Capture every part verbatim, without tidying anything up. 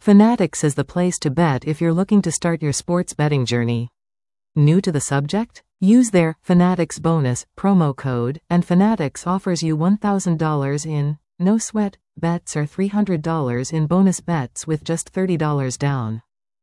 Fanatics is the place to bet if you're looking to start your sports betting journey. New to the subject? Use their Fanatics bonus promo code, and Fanatics offers you one thousand dollars in no sweat bets or three hundred dollars in bonus bets with just thirty dollars down.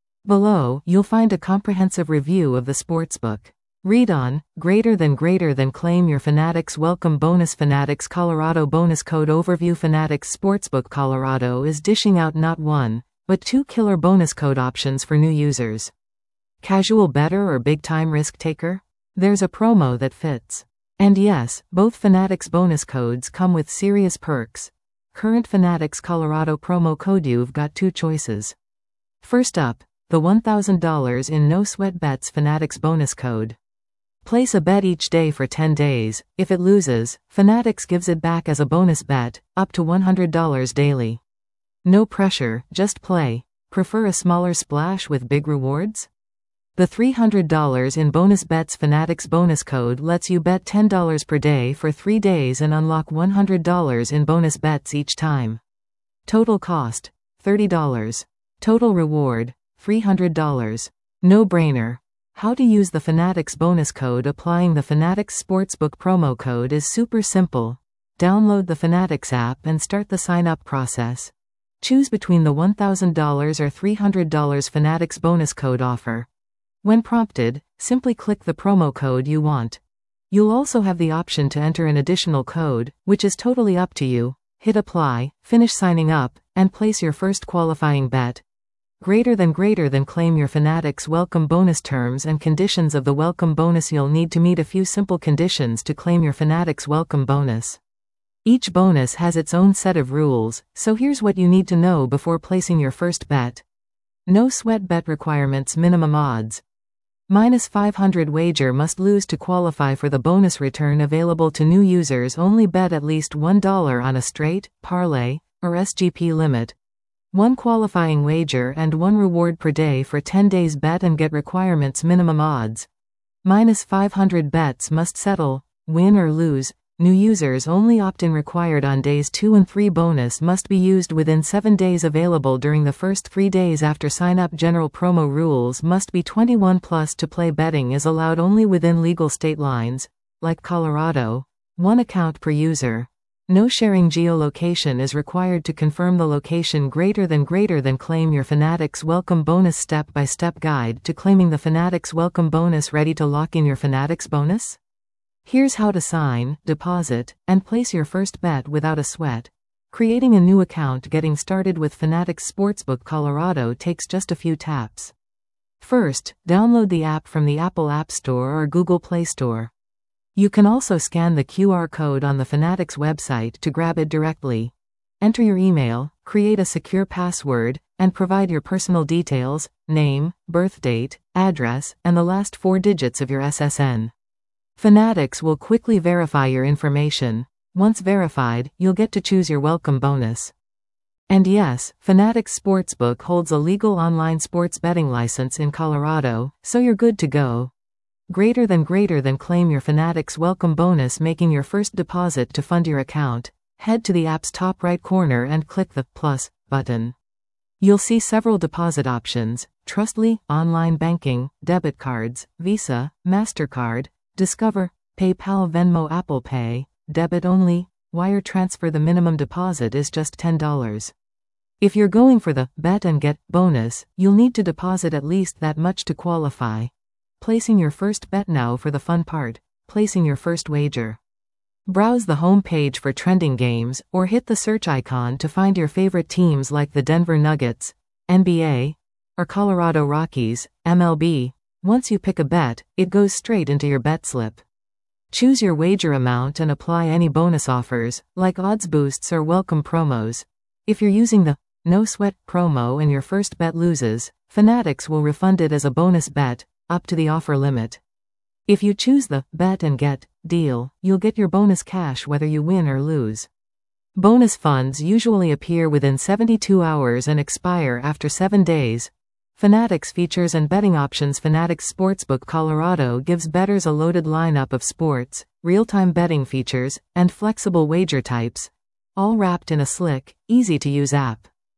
Below, you'll find a comprehensive review of the sportsbook. Read on. Greater than greater than claim your Fanatics welcome bonus. Fanatics Colorado bonus code overview. Fanatics Sportsbook Colorado is dishing out not one, but two killer bonus code options for new users. Casual bettor or big-time risk taker? There's a promo that fits. And yes, both Fanatics bonus codes come with serious perks. Current Fanatics Colorado promo code. You've got two choices. First up, the one thousand dollars in no sweat bets Fanatics bonus code. Place a bet each day for ten days. If it loses, Fanatics gives it back as a bonus bet, up to one hundred dollars daily. No pressure, just play. Prefer a smaller splash with big rewards? The three hundred dollars in bonus bets Fanatics bonus code lets you bet ten dollars per day for three days and unlock one hundred dollars in bonus bets each time. Total cost, thirty dollars. Total reward, three hundred dollars. No-brainer. How to use the Fanatics bonus code? Applying the Fanatics Sportsbook promo code is super simple. Download the Fanatics app and start the sign-up process. Choose between the one thousand dollars or three hundred dollars Fanatics bonus code offer. When prompted, simply click the promo code you want. You'll also have the option to enter an additional code, which is totally up to you. Hit apply, finish signing up, and place your first qualifying bet. Greater than greater than claim your Fanatics welcome bonus. Terms and conditions of the welcome bonus. You'll need to meet a few simple conditions to claim your Fanatics welcome bonus. Each bonus has its own set of rules, so here's what you need to know before placing your first bet. No sweat bet requirements. Minimum odds. Minus five hundred wager must lose to qualify for the bonus. Return available to new users only. Bet at least one dollar on a straight, parlay, or S G P limit. One qualifying wager and one reward per day for ten days. Bet and get requirements. Minimum odds. Minus five hundred bets must settle, win or lose. New users only. Opt-in required on days two and three. Bonus must be used within seven days. Available during the first three days after sign-up. General promo rules must be twenty-one plus to play. Betting is allowed only within legal state lines, like Colorado. One account per user. No sharing. Geolocation is required to confirm the location. Greater than greater than claim your Fanatics welcome bonus. Step-by-step guide to claiming the Fanatics welcome bonus. Ready to lock in your Fanatics bonus? Here's how to sign, deposit, and place your first bet without a sweat. Creating a new account. Getting started with Fanatics Sportsbook Colorado takes just a few taps. First, download the app from the Apple App Store or Google Play Store. You can also scan the Q R code on the Fanatics website to grab it directly. Enter your email, create a secure password, and provide your personal details, name, birth date, address, and the last four digits of your S S N. Fanatics will quickly verify your information. Once verified, you'll get to choose your welcome bonus. And yes, Fanatics Sportsbook holds a legal online sports betting license in Colorado, so you're good to go. Greater than greater than claim your Fanatics welcome bonus. Making your first deposit to fund your account. Head to the app's top right corner and click the plus button. You'll see several deposit options: Trustly, online banking, debit cards, Visa, MasterCard, Discover, PayPal, Venmo, Apple Pay, debit only, wire transfer. The minimum deposit is just ten dollars. If you're going for the bet and get bonus, you'll need to deposit at least that much to qualify. Placing your first bet. Now for the fun part, placing your first wager. Browse the home page for trending games, or hit the search icon to find your favorite teams like the Denver Nuggets, N B A, or Colorado Rockies, M L B. Once you pick a bet, it goes straight into your bet slip. Choose your wager amount and apply any bonus offers, like odds boosts or welcome promos. If you're using the no sweat promo and your first bet loses, Fanatics will refund it as a bonus bet, up to the offer limit. If you choose the bet and get deal, you'll get your bonus cash whether you win or lose. Bonus funds usually appear within seventy-two hours and expire after seven days. Fanatics features and betting options. Fanatics Sportsbook Colorado gives bettors a loaded lineup of sports, real-time betting features, and flexible wager types, all wrapped in a slick, easy-to-use app.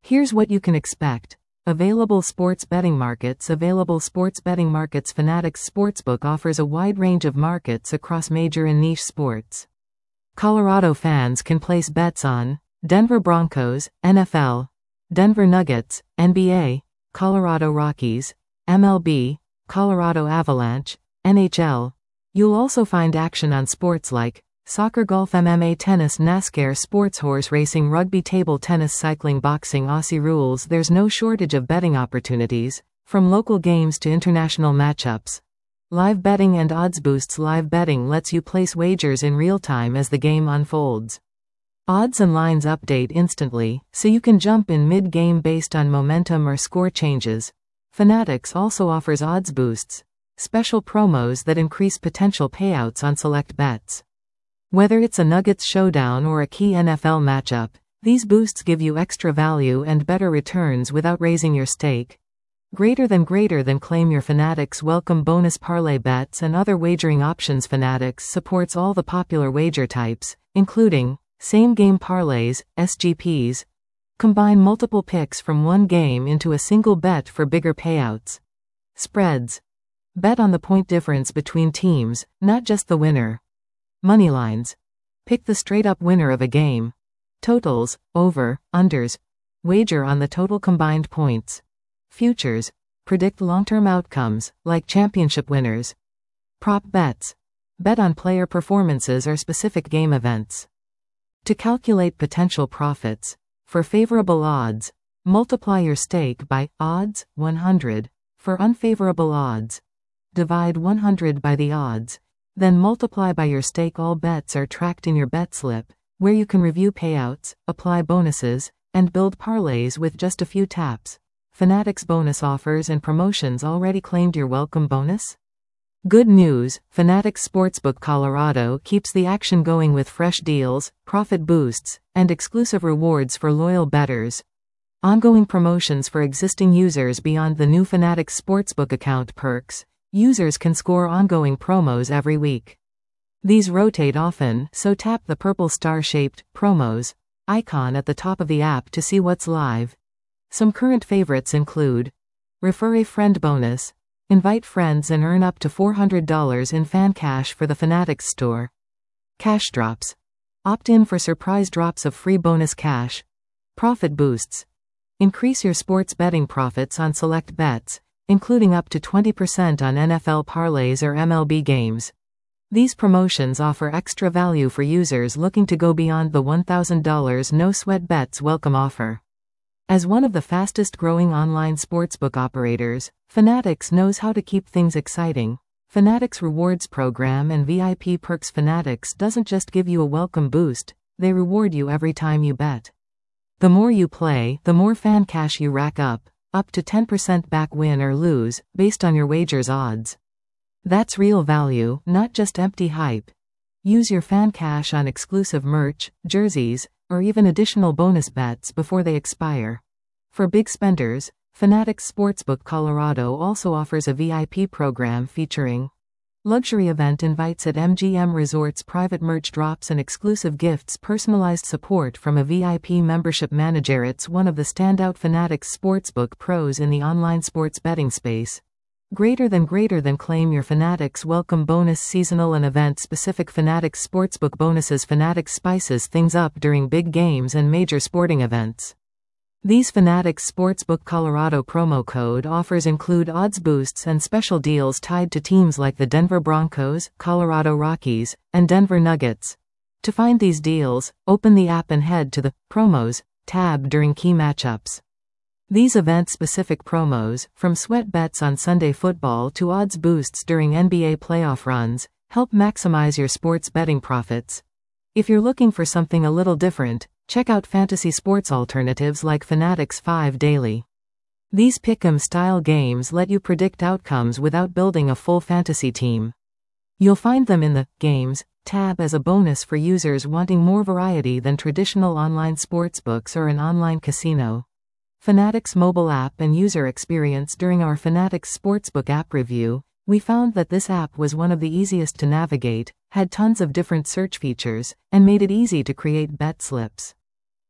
Here's what you can expect. Available sports betting markets. Available sports betting markets. Fanatics Sportsbook offers a wide range of markets across major and niche sports. Colorado fans can place bets on Denver Broncos, N F L, Denver Nuggets, N B A, Colorado Rockies, M L B, Colorado Avalanche, N H L. You'll also find action on sports like soccer, golf, M M A, tennis, NASCAR, sports, horse racing, rugby, table tennis, cycling, boxing, Aussie rules. There's no shortage of betting opportunities, from local games to international matchups. Live betting and odds boosts. Live betting lets you place wagers in real time as the game unfolds. Odds and lines update instantly, so you can jump in mid-game based on momentum or score changes. Fanatics also offers odds boosts, special promos that increase potential payouts on select bets. Whether it's a Nuggets showdown or a key N F L matchup, these boosts give you extra value and better returns without raising your stake. Greater than greater than claim your Fanatics welcome bonus parlay bets and other wagering options. Fanatics supports all the popular wager types, including same-game parlays, S G Ps. Combine multiple picks from one game into a single bet for bigger payouts. Spreads. Bet on the point difference between teams, not just the winner. Moneylines. Pick the straight-up winner of a game. Totals, over, unders. Wager on the total combined points. Futures. Predict long-term outcomes, like championship winners. Prop bets. Bet on player performances or specific game events. To calculate potential profits, for favorable odds, multiply your stake by odds, one hundred. For unfavorable odds, divide one hundred by the odds. Then multiply by your stake. All bets are tracked in your bet slip, where you can review payouts, apply bonuses, and build parlays with just a few taps. Fanatics bonus offers and promotions. Already claimed your welcome bonus? Good news, Fanatics Sportsbook Colorado keeps the action going with fresh deals, profit boosts, and exclusive rewards for loyal bettors. Ongoing promotions for existing users. Beyond the new Fanatics Sportsbook account perks, users can score ongoing promos every week. These rotate often, so tap the purple star-shaped promos icon at the top of the app to see what's live. Some current favorites include Refer a Friend bonus. Invite friends and earn up to four hundred dollars in fan cash for the Fanatics store. Cash drops. Opt in for surprise drops of free bonus cash. Profit boosts. Increase your sports betting profits on select bets, including up to twenty percent on N F L parlays or M L B games. These promotions offer extra value for users looking to go beyond the one thousand dollars no-sweat bets welcome offer. As one of the fastest-growing online sportsbook operators, Fanatics knows how to keep things exciting. Fanatics Rewards Program and V I P Perks. Fanatics doesn't just give you a welcome boost, they reward you every time you bet. The more you play, the more fan cash you rack up, up to ten percent back win or lose, based on your wager's odds. That's real value, not just empty hype. Use your fan cash on exclusive merch, jerseys, or even additional bonus bets before they expire. For big spenders, Fanatics Sportsbook Colorado also offers a V I P program featuring luxury event invites at M G M Resorts, private merch drops and exclusive gifts, personalized support from a V I P membership manager. It's one of the standout Fanatics Sportsbook pros in the online sports betting space. Greater than greater than claim your Fanatics welcome bonus. Seasonal and event-specific Fanatics Sportsbook bonuses. Fanatics spices things up during big games and major sporting events. These Fanatics Sportsbook Colorado promo code offers include odds boosts and special deals tied to teams like the Denver Broncos, Colorado Rockies, and Denver Nuggets. To find these deals, open the app and head to the Promos tab during key matchups. These event-specific promos, from sweat bets on Sunday football to odds boosts during N B A playoff runs, help maximize your sports betting profits. If you're looking for something a little different, check out fantasy sports alternatives like Fanatics five Daily. These pick'em-style games let you predict outcomes without building a full fantasy team. You'll find them in the Games tab as a bonus for users wanting more variety than traditional online sportsbooks or an online casino. Fanatics mobile app and user experience. During our Fanatics Sportsbook app review, we found that this app was one of the easiest to navigate, had tons of different search features, and made it easy to create bet slips.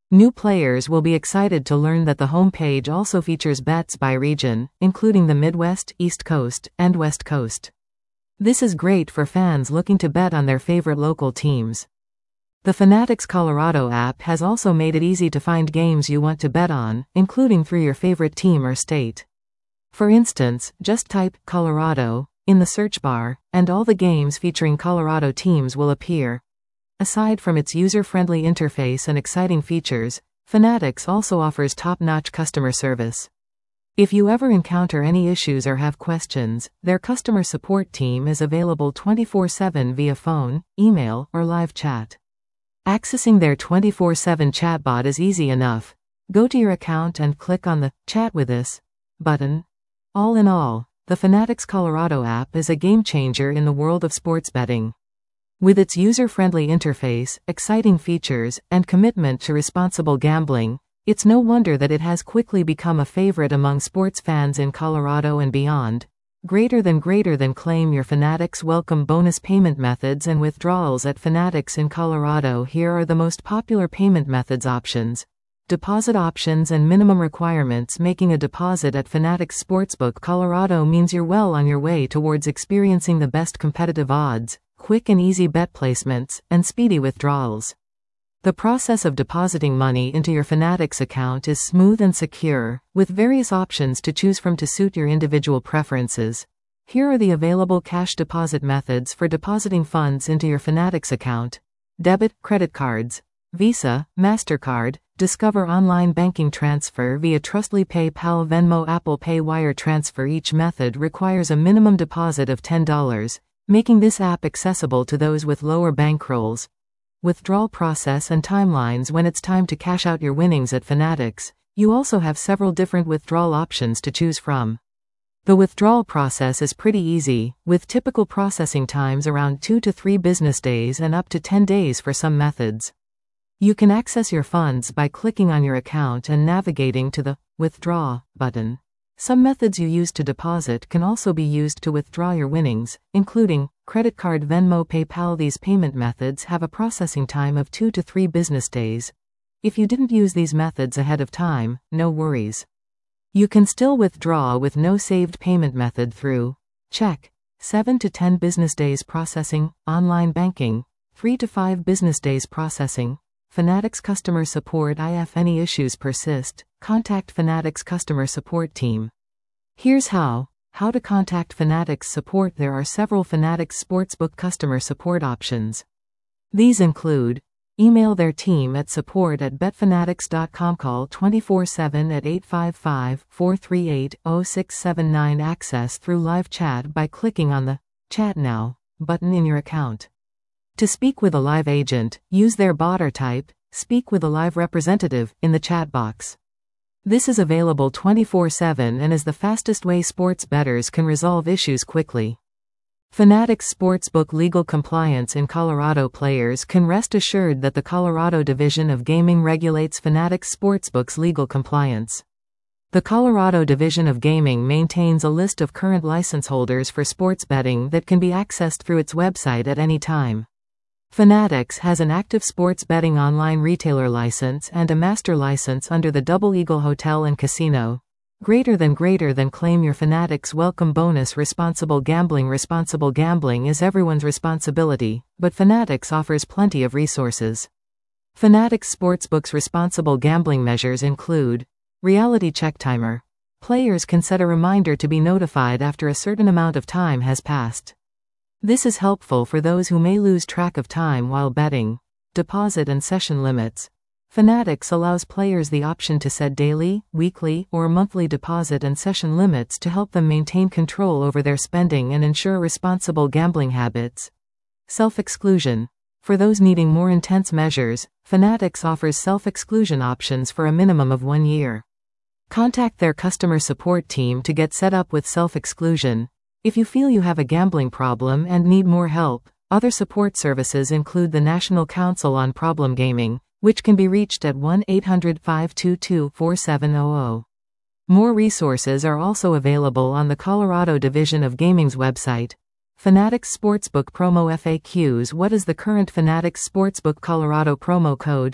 New players will be excited to learn that the homepage also features bets by region, including the Midwest, East Coast, and West Coast. This is great for fans looking to bet on their favorite local teams. The Fanatics Colorado app has also made it easy to find games you want to bet on, including through your favorite team or state. For instance, just type Colorado in the search bar, and all the games featuring Colorado teams will appear. Aside from its user-friendly interface and exciting features, Fanatics also offers top-notch customer service. If you ever encounter any issues or have questions, their customer support team is available twenty-four seven via phone, email, or live chat. Accessing their twenty-four seven chatbot is easy enough. Go to your account and click on the Chat with Us button. All in all, the Fanatics Colorado app is a game-changer in the world of sports betting. With its user-friendly interface, exciting features, and commitment to responsible gambling, it's no wonder that it has quickly become a favorite among sports fans in Colorado and beyond. Greater than greater than claim your Fanatics welcome bonus payment methods and withdrawals at Fanatics in Colorado. Here are the most popular payment methods options. Deposit options and minimum requirements. Making a deposit at Fanatics Sportsbook Colorado means you're well on your way towards experiencing the best competitive odds, quick and easy bet placements, and speedy withdrawals. The process of depositing money into your Fanatics account is smooth and secure, with various options to choose from to suit your individual preferences. Here are the available cash deposit methods for depositing funds into your Fanatics account. Debit, credit cards, Visa, MasterCard. Discover online banking transfer via Trustly, PayPal, Venmo, Apple Pay. Wire transfer. Each method requires a minimum deposit of ten dollars, making this app accessible to those with lower bankrolls. Withdrawal process and timelines. When it's time to cash out your winnings at Fanatics, you also have several different withdrawal options to choose from. The withdrawal process is pretty easy, with typical processing times around two to three business days and up to ten days for some methods. You can access your funds by clicking on your account and navigating to the Withdraw button. Some methods you use to deposit can also be used to withdraw your winnings, including credit card, Venmo, PayPal. These payment methods have a processing time of two to three business days. If you didn't use these methods ahead of time, no worries. You can still withdraw with no saved payment method through check, seven to ten business days processing, online banking, three to five business days processing. Fanatics customer support. If any issues persist, contact Fanatics customer support team. Here's how. How to contact Fanatics support. There are several Fanatics Sportsbook customer support options. These include email their team at support at bet fanatics dot com, call twenty-four seven at eight five five, four three eight, zero six seven nine, access through live chat by clicking on the Chat Now button in your account. To speak with a live agent, use their bot or type Speak with a live representative in the chat box. This is available twenty-four seven and is the fastest way sports bettors can resolve issues quickly. Fanatics Sportsbook legal compliance in Colorado. Players can rest assured that the Colorado Division of Gaming regulates Fanatics Sportsbook's legal compliance. The Colorado Division of Gaming maintains a list of current license holders for sports betting that can be accessed through its website at any time. Fanatics has an active sports betting online retailer license and a master license under the Double Eagle Hotel and Casino. Greater than greater than claim your Fanatics welcome bonus. Responsible gambling. Responsible gambling is everyone's responsibility, but Fanatics offers plenty of resources. Fanatics Sportsbook's responsible gambling measures include reality check timer. Players can set a reminder to be notified after a certain amount of time has passed. This is helpful for those who may lose track of time while betting. Deposit and session limits. Fanatics allows players the option to set daily, weekly, or monthly deposit and session limits to help them maintain control over their spending and ensure responsible gambling habits. Self-exclusion. For those needing more intense measures, Fanatics offers self-exclusion options for a minimum of one year. Contact their customer support team to get set up with self-exclusion. If you feel you have a gambling problem and need more help, other support services include the National Council on Problem Gaming, which can be reached at one eight hundred, five two two, four seven zero zero. More resources are also available on the Colorado Division of Gaming's website. Fanatics Sportsbook Promo F A Qs. What is the current Fanatics Sportsbook Colorado promo code?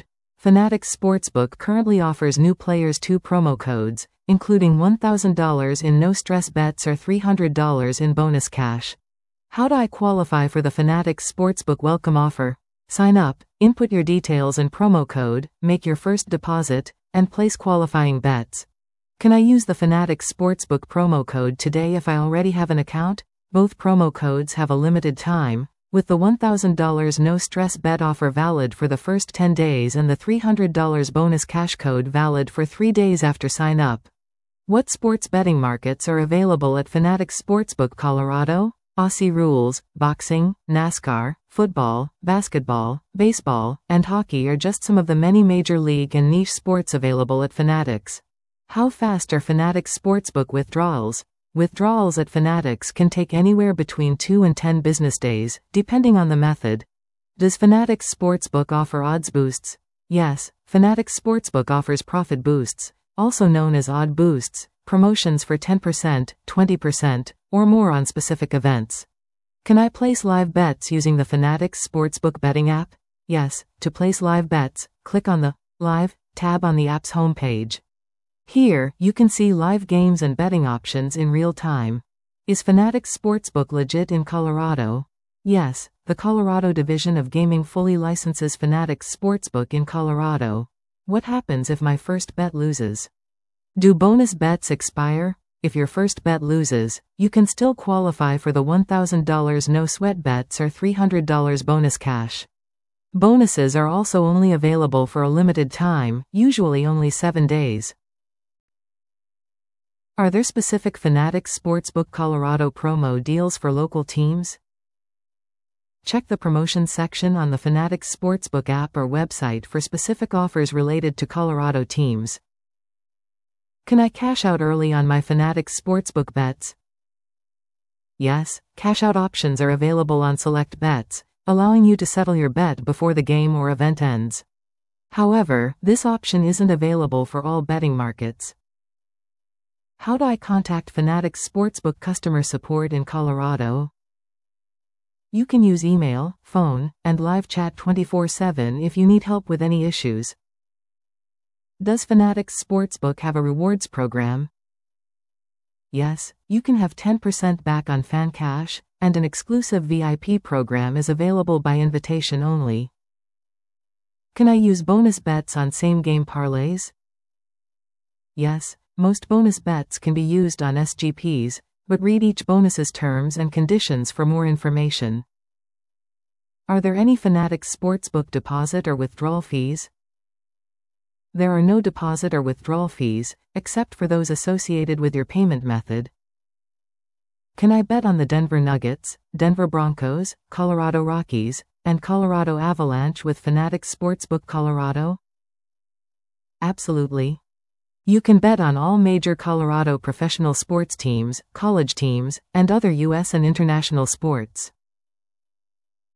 Fanatics Sportsbook currently offers new players two promo codes, including one thousand dollars in no-stress bets or three hundred dollars in bonus cash. How do I qualify for the Fanatics Sportsbook welcome offer? Sign up, input your details and promo code, make your first deposit, and place qualifying bets. Can I use the Fanatics Sportsbook promo code today if I already have an account? Both promo codes have a limited time, with the one thousand dollars no-stress bet offer valid for the first ten days and the three hundred dollars bonus cash code valid for three days after sign-up. What sports betting markets are available at Fanatics Sportsbook Colorado? Aussie rules, boxing, NASCAR, football, basketball, baseball, and hockey are just some of the many major league and niche sports available at Fanatics. How fast are Fanatics Sportsbook withdrawals? Withdrawals at Fanatics can take anywhere between two and ten business days, depending on the method. Does Fanatics Sportsbook offer odds boosts? Yes, Fanatics Sportsbook offers profit boosts, also known as odd boosts, promotions for ten percent, twenty percent, or more on specific events. Can I place live bets using the Fanatics Sportsbook betting app? Yes, to place live bets, click on the Live tab on the app's homepage. Here, you can see live games and betting options in real time. Is Fanatics Sportsbook legit in Colorado? Yes, the Colorado Division of Gaming fully licenses Fanatics Sportsbook in Colorado. What happens if my first bet loses? Do bonus bets expire? If your first bet loses, you can still qualify for the one thousand dollars no-sweat bets or three hundred dollars bonus cash. Bonuses are also only available for a limited time, usually only seven days. Are there specific Fanatics Sportsbook Colorado promo deals for local teams? Check the promotions section on the Fanatics Sportsbook app or website for specific offers related to Colorado teams. Can I cash out early on my Fanatics Sportsbook bets? Yes, cash out options are available on select bets, allowing you to settle your bet before the game or event ends. However, this option isn't available for all betting markets. How do I contact Fanatics Sportsbook customer support in Colorado? You can use email, phone, and live chat twenty-four seven if you need help with any issues. Does Fanatics Sportsbook have a rewards program? Yes, you can have ten percent back on fan cash, and an exclusive V I P program is available by invitation only. Can I use bonus bets on same-game parlays? Yes, most bonus bets can be used on S G Ps, but read each bonus's terms and conditions for more information. Are there any Fanatics Sportsbook deposit or withdrawal fees? There are no deposit or withdrawal fees, except for those associated with your payment method. Can I bet on the Denver Nuggets, Denver Broncos, Colorado Rockies, and Colorado Avalanche with Fanatics Sportsbook Colorado? Absolutely. You can bet on all major Colorado professional sports teams, college teams, and other U S and international sports.